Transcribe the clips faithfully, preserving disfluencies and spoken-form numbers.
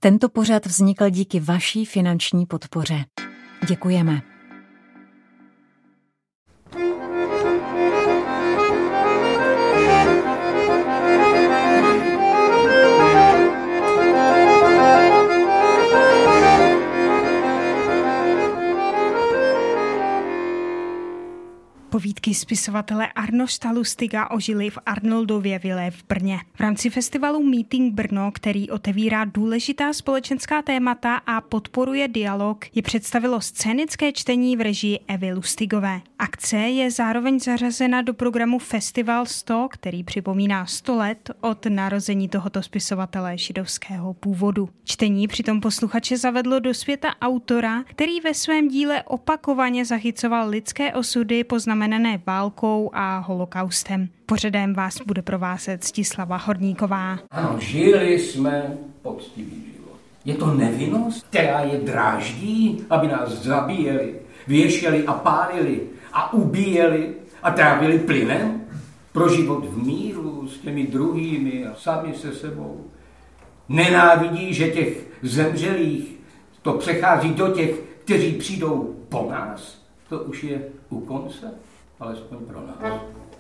Tento pořad vznikl díky vaší finanční podpoře. Děkujeme. Povídky spisovatele Arnošta Lustiga ožily v Arnoldově vile v Brně. V rámci festivalu Meeting Brno, který otevírá důležitá společenská témata a podporuje dialog, je představilo scénické čtení v režii Evy Lustigové. Akce je zároveň zařazena do programu Festival sto, který připomíná sto let od narození tohoto spisovatele židovského původu. Čtení přitom posluchače zavedlo do světa autora, který ve svém díle opakovaně zachycoval lidské osudy poznamenané válkou a holokaustem. Pořadem vás bude provázet Stislava Horníková. Ano, žili jsme poctivý život. Je to nevinnost, která je dráždí, aby nás zabíjeli, věšeli a pálili a ubíjeli a trávili plynem pro život v míru s těmi druhými a sami se sebou. Nenávidí, že těch zemřelých to přechází do těch, kteří přijdou po nás. To už je u konce, alespoň pro nás.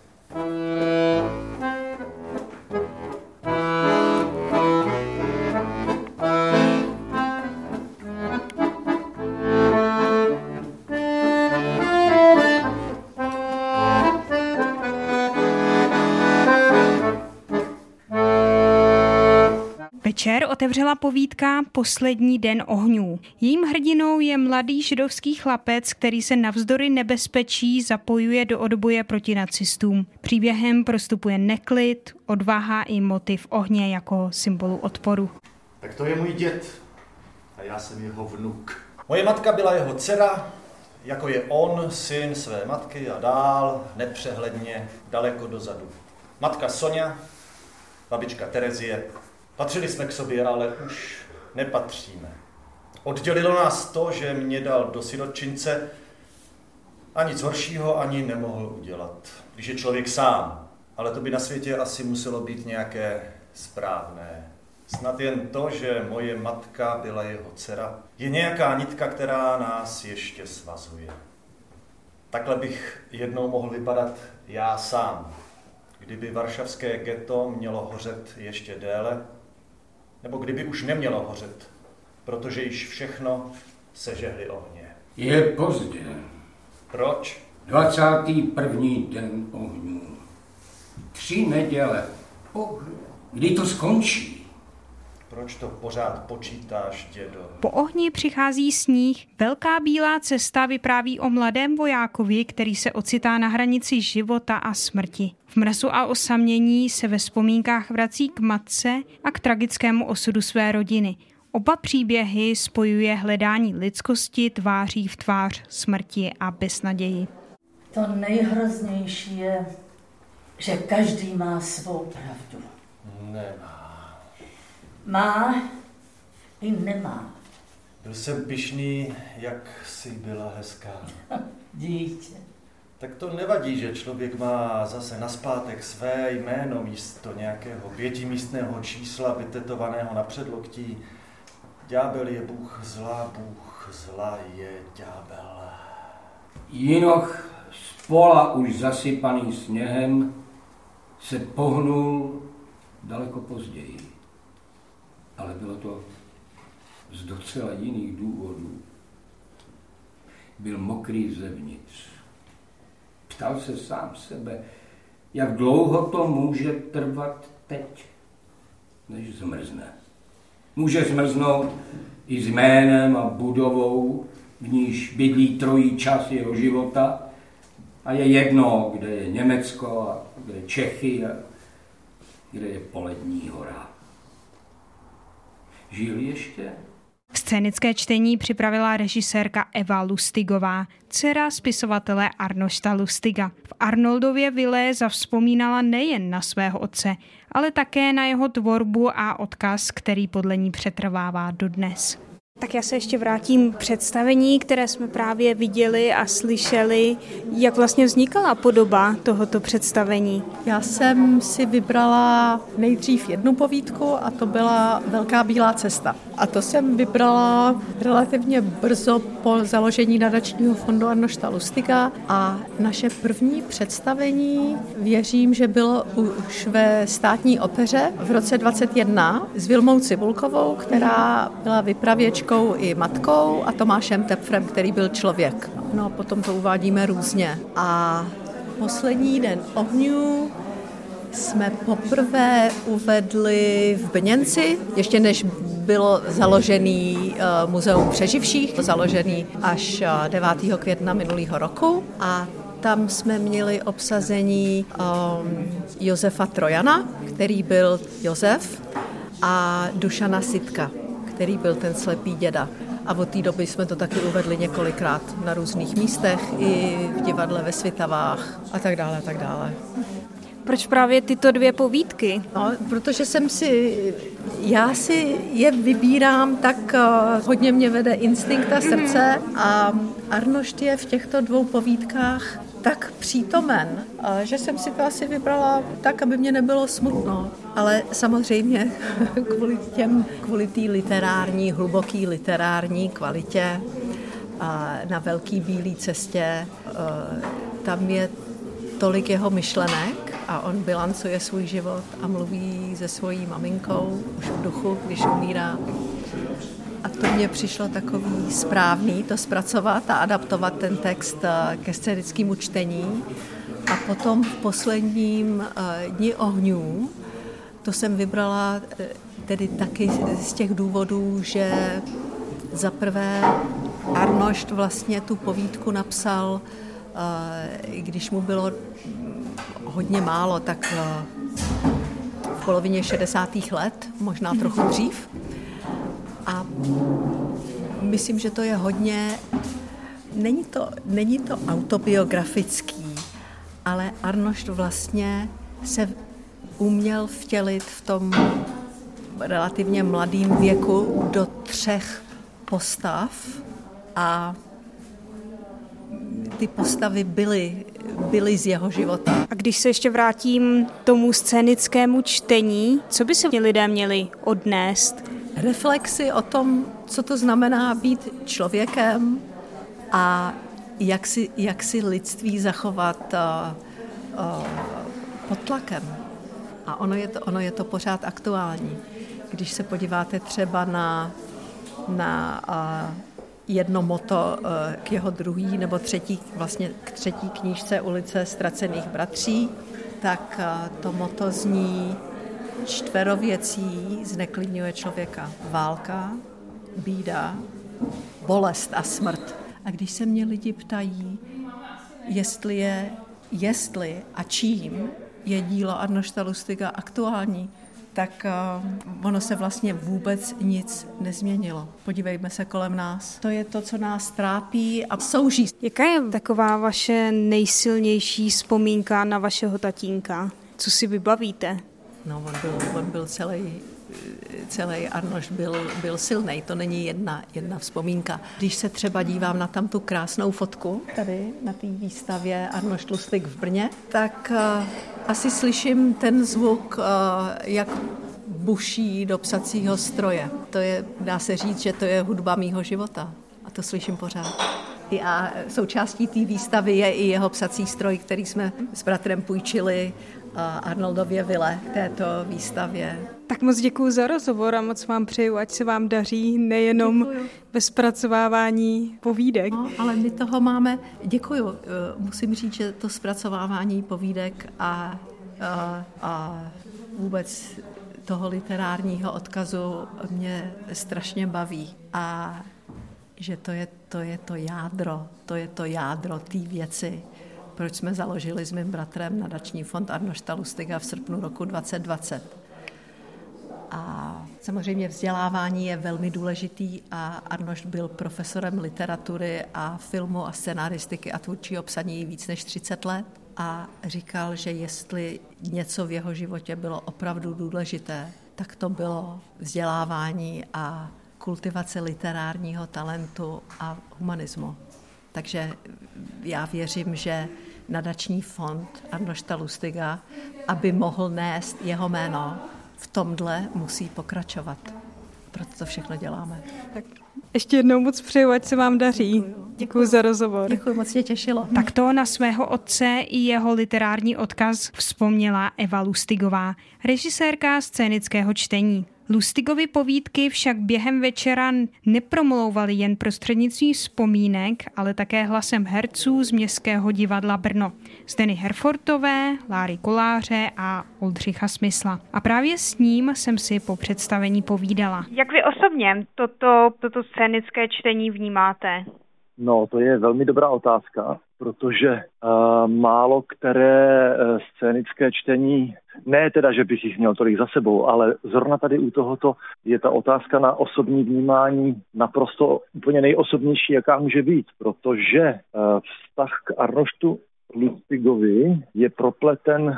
Večer otevřela povídka Poslední den ohňů. Jejím hrdinou je mladý židovský chlapec, který se navzdory nebezpečí zapojuje do odboje proti nacistům. Příběhem prostupuje neklid, odvaha i motiv ohně jako symbolu odporu. Tak to je můj děd a já jsem jeho vnuk. Moje matka byla jeho dcera, jako je on, syn své matky a dál, nepřehledně, daleko dozadu. Matka Sonja, babička Terezie. Patřili jsme k sobě, ale už nepatříme. Oddělilo nás to, že mě dal do sirotčince a nic horšího ani nemohl udělat. Když je člověk sám, ale to by na světě asi muselo být nějaké správné. Snad jen to, že moje matka byla jeho dcera, je nějaká nitka, která nás ještě svazuje. Takhle bych jednou mohl vypadat já sám, kdyby varšavské ghetto mělo hořet ještě déle, nebo kdyby už nemělo hořet, protože již všechno sežehly ohně. Je pozdě. Proč? dvacátý první den ohňů. Tři neděle. Bože, kdy to skončí? Proč to pořád počítáš, dědo? Po ohni přichází sníh. Velká bílá cesta vypráví o mladém vojákovi, který se ocitá na hranici života a smrti. V mrazu a osamění se ve vzpomínkách vrací k matce a k tragickému osudu své rodiny. Oba příběhy spojuje hledání lidskosti tváří v tvář smrti a beznaději. To nejhroznější je, že každý má svou pravdu. Nemá. Má i nemá. Byl jsem pyšný, jak jsi byla hezká. Dítě. Tak to nevadí, že člověk má zase nazpátek své jméno místo nějakého pětimístného čísla vytetovaného na předloktí. Ďábel je bůh zla, bůh zla je ďábel. Jinoch z pola už zasypaný sněhem se pohnul daleko později. Ale bylo to z docela jiných důvodů. Byl mokrý zevnitř. Ptal se sám sebe, jak dlouho to může trvat teď, než zmrzne. Může zmrznout i s jménem a budovou, v níž bydlí trojí čas jeho života a je jedno, kde je Německo a kde je Čechy a kde je Polední hora. Žil ještě? Scénické čtení připravila režisérka Eva Lustigová, dcera spisovatele Arnošta Lustiga. V Arnoldově vile zavzpomínala nejen na svého otce, ale také na jeho tvorbu a odkaz, který podle ní přetrvává dodnes. Tak já se ještě vrátím k představení, které jsme právě viděli a slyšeli. Jak vlastně vznikala podoba tohoto představení? Já jsem si vybrala nejdřív jednu povídku a to byla Velká bílá cesta. A to jsem vybrala relativně brzo po založení nadačního fondu Arnošta Lustiga a naše první představení, věřím, že bylo už ve Státní opeře v roce dvacet jedna s Vilmou Cibulkovou, která byla vypravěčkou i matkou a Tomášem Tepfrem, který byl člověk. No a potom to uvádíme různě. A poslední den ohňů jsme poprvé uvedli v Brněnci, ještě než bylo založený uh, Muzeum přeživších, založený až uh, devátého května minulého roku a tam jsme měli obsazení um, Josefa Trojana, který byl Josef, a Dušana Sitka, který byl ten slepý děda. A od té doby jsme to taky uvedli několikrát na různých místech, i v divadle ve Svitavách a tak dále, a tak dále. Proč právě tyto dvě povídky? No, protože jsem si, já si je vybírám, tak uh, hodně mě vede instinkt a srdce a Arnošt je v těchto dvou povídkách tak přítomen, uh, že jsem si to asi vybrala tak, aby mě nebylo smutno. Ale samozřejmě kvůli těm, kvůli té literární, hluboký literární kvalitě uh, na Velký bílý cestě, uh, tam je tolik jeho myšlenek a on bilancuje svůj život a mluví se svojí maminkou už v duchu, když umírá. A to mně přišlo takový správný to zpracovat a adaptovat ten text ke scénickému čtení. A potom v posledním Dni ohňů, to jsem vybrala tedy taky z těch důvodů, že za prvé Arnošt vlastně tu povídku napsal, když mu bylo hodně málo, tak v polovině šedesátých let, možná trochu dřív. A myslím, že to je hodně, není to, není to autobiografický, ale Arnošt vlastně se uměl vtělit v tom relativně mladém věku do třech postav a ty postavy byly, byly z jeho života. A když se ještě vrátím tomu scénickému čtení, co by si lidé měli odnést? Reflexy o tom, co to znamená být člověkem a jak si, jak si lidství zachovat uh, uh, pod tlakem. A ono je to, ono je to pořád aktuální. Když se podíváte třeba na, na uh, jedno moto k jeho druhý nebo třetí, vlastně k třetí knížce Ulice ztracených bratří, tak to moto zní: čtverověcí zneklidňuje člověka válka, bída, bolest a smrt. A když se mě lidi ptají, jestli je, jestli a čím je dílo Arnošta Lustiga aktuální, tak uh, ono se vlastně vůbec nic nezměnilo. Podívejme se kolem nás. To je to, co nás trápí a souží. Jaká je taková vaše nejsilnější vzpomínka na vašeho tatínka? Co si vybavíte? No, on byl, on byl celý, celý Arnošt byl, byl silnej. To není jedna, jedna vzpomínka. Když se třeba dívám na tam tu krásnou fotku, tady na té výstavě Arnošt Lustig v Brně, tak uh, asi slyším ten zvuk, uh, jak buší do psacího stroje. To je, dá se říct, že to je hudba mýho života. A to slyším pořád. A součástí té výstavy je i jeho psací stroj, který jsme s bratrem půjčili Arnoldově vile k této výstavě. Tak moc děkuji za rozhovor a moc vám přeju, ať se vám daří nejenom děkuju. Ve zpracovávání povídek. No, ale my toho máme, děkuju, musím říct, že to zpracovávání povídek a, a, a vůbec toho literárního odkazu mě strašně baví. A že to je to, je to jádro, to je to jádro té věci, proč jsme založili s mým bratrem nadační fond Arnošta Lustiga v srpnu roku dvacet dvacet. A samozřejmě vzdělávání je velmi důležitý a Arnošt byl profesorem literatury a filmu a scenaristiky a tvůrčího psaní víc než třicet let a říkal, že jestli něco v jeho životě bylo opravdu důležité, tak to bylo vzdělávání a kultivace literárního talentu a humanismu. Takže já věřím, že nadační fond Arnošta Lustiga, aby mohl nést jeho jméno, v tomhle musí pokračovat. Proto to všechno děláme. Tak ještě jednou moc přeju, ať se vám daří. Děkuji za rozhovor. Děkuji, moc mě těšilo. Takto na svého otce i jeho literární odkaz vzpomněla Eva Lustigová, režisérka scénického čtení. Lustigovy povídky však během večera nepromlouvaly jen prostřednictvím vzpomínek, ale také hlasem herců z Městského divadla Brno. Zdeny Herfortové, Láry Koláře a Oldřicha Smysla. A právě s ním jsem si po představení povídala. Jak vy osobně toto, toto scénické čtení vnímáte? No, to je velmi dobrá otázka, protože uh, málo které uh, scénické čtení, ne teda, že bych jich měl tolik za sebou, ale zrovna tady u tohoto je ta otázka na osobní vnímání naprosto úplně nejosobnější, jaká může být, protože uh, vztah k Arnoštu Lustigovi je propleten uh,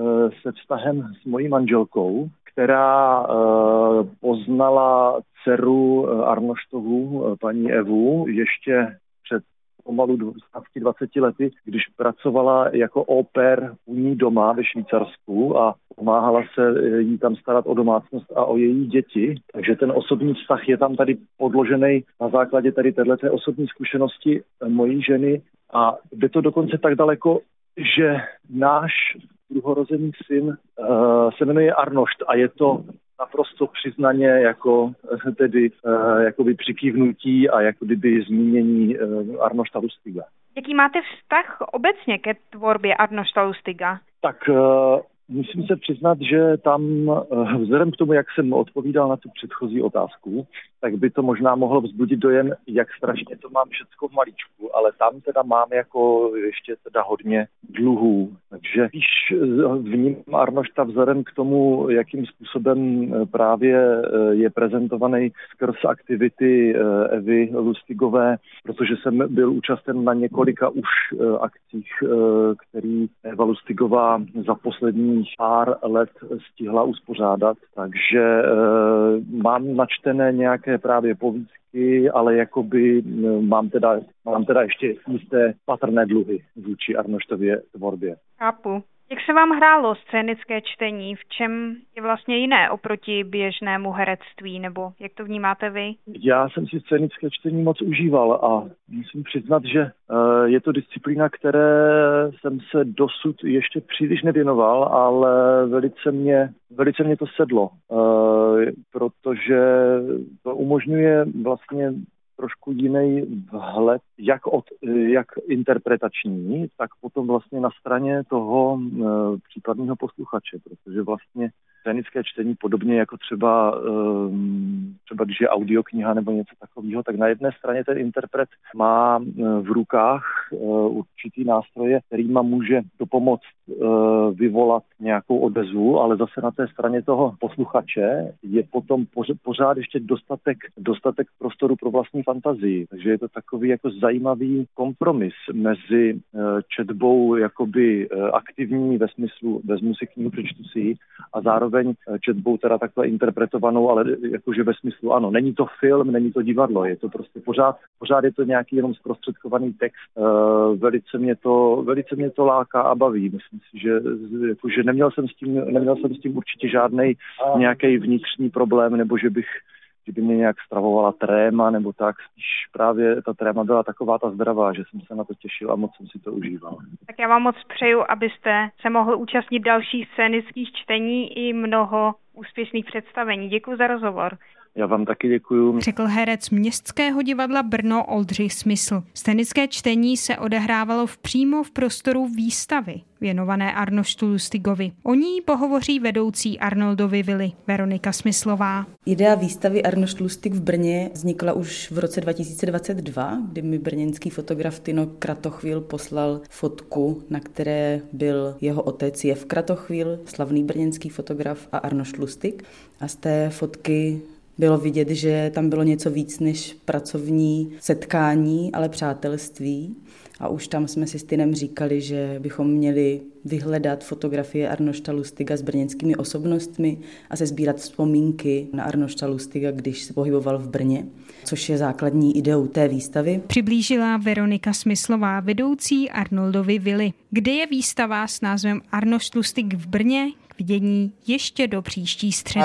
se vztahem s mojí manželkou, která uh, poznala dceru Arnoštovu, uh, paní Evu, ještě před pomalu dvaceti lety, když pracovala jako au pair u ní doma ve Švýcarsku a pomáhala se jí tam starat o domácnost a o její děti. Takže ten osobní vztah je tam tady podložený na základě tady téhleté osobní zkušenosti mojí ženy a jde to dokonce tak daleko, že náš druhorozený syn uh, se jmenuje Arnošt a je to naprosto přiznaně jako tedy uh, jakoby přikývnutí a jako kdyby zmínění uh, Arnošta Lustiga. Jaký máte vztah obecně ke tvorbě Arnošta Lustiga? Tak uh, musím se přiznat, že tam uh, vzhledem k tomu, jak jsem odpovídal na tu předchozí otázku, tak by to možná mohlo vzbudit dojem, jak strašně to mám všecko v malíčku, ale tam teda mám jako ještě teda hodně dluhů. Takže když vnímám Arnošta vzhledem k tomu, jakým způsobem právě je prezentovaný skrz aktivity Evy Lustigové, protože jsem byl účasten na několika už akcích, který Eva Lustigová za posledních pár let stihla uspořádat. Takže mám načtené nějaké právě povídky, ale jakoby mám teda, mám teda ještě jisté patrné dluhy vůči Arnoštově tvorbě. Chápu. Jak se vám hrálo scénické čtení? V čem je vlastně jiné oproti běžnému herectví, nebo jak to vnímáte vy? Já jsem si scénické čtení moc užíval a musím přiznat, že je to disciplína, které jsem se dosud ještě příliš nevěnoval, ale velice mě, velice mě to sedlo, protože to umožňuje vlastně trošku jiný vhled, jak, od, jak interpretační, tak potom vlastně na straně toho e, případného posluchače, protože vlastně scénické čtení podobně jako třeba, e, třeba když je audiokniha nebo něco takového, tak na jedné straně ten interpret má e, v rukách e, určitý nástroje, kterýma může dopomoct e, vyvolat nějakou odezvu, ale zase na té straně toho posluchače je potom pořád ještě dostatek, dostatek prostoru pro vlastní fantazii. Takže je to takový jako zajímavý kompromis mezi četbou jakoby aktivní ve smyslu vezmu si knihu, přečtu si ji a zároveň četbou teda takhle interpretovanou, ale jakože ve smyslu ano, není to film, není to divadlo, je to prostě pořád, pořád je to nějaký jenom zprostředkovaný text. Velice mě to, velice mě to láká a baví. Myslím si, že, jakože neměl jsem s tím, neměl jsem s tím určitě žádnej nějaký vnitřní problém, nebo že bych že by mě nějak stravovala tréma, nebo tak. Spíš právě ta tréma byla taková ta zdravá, že jsem se na to těšil a moc jsem si to užíval. Tak já vám moc přeju, abyste se mohl účastnit dalších scénických čtení i mnoho úspěšných představení. Děkuji za rozhovor. Já vám taky děkuju. Řekl herec Městského divadla Brno Oldřich Smysl. Scénické čtení se odehrávalo v přímo v prostoru výstavy věnované Arnoštu Lustigovi. O ní pohovoří vedoucí Arnoldovy vily Veronika Smyslová. Idea výstavy Arnošt Lustig v Brně vznikla už v roce dva tisíce dvacet dva, kdy mi brněnský fotograf Tino Kratochvíl poslal fotku, na které byl jeho otec Jev Kratochvíl, slavný brněnský fotograf, a Arnošt Lustig. A z té fotky Bylo vidět, že tam bylo něco víc než pracovní setkání, ale přátelství. A už tam jsme si s Tynem říkali, že bychom měli vyhledat fotografie Arnošta Lustiga s brněnskými osobnostmi a sesbírat vzpomínky na Arnošta Lustiga, když se pohyboval v Brně, což je základní ideou té výstavy. Přiblížila Veronika Smyslová, vedoucí Arnoldovy vily, kde je výstava s názvem Arnošt Lustig v Brně k vidění ještě do příští středy.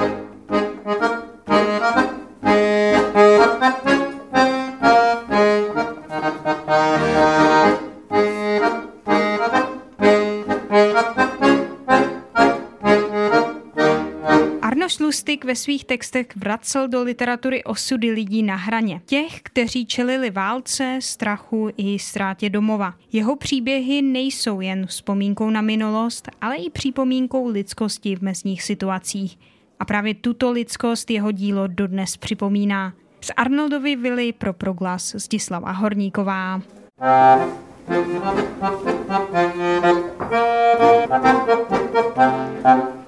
Arnošt Lustig ve svých textech vracel do literatury osudy lidí na hraně. Těch, kteří čelili válce, strachu i ztrátě domova. Jeho příběhy nejsou jen vzpomínkou na minulost, ale i připomínkou lidskosti v mezních situacích. A právě tuto lidskost jeho dílo dodnes připomíná. Z Arnoldovy vily pro Proglas Zdislava Horníková. Thank you.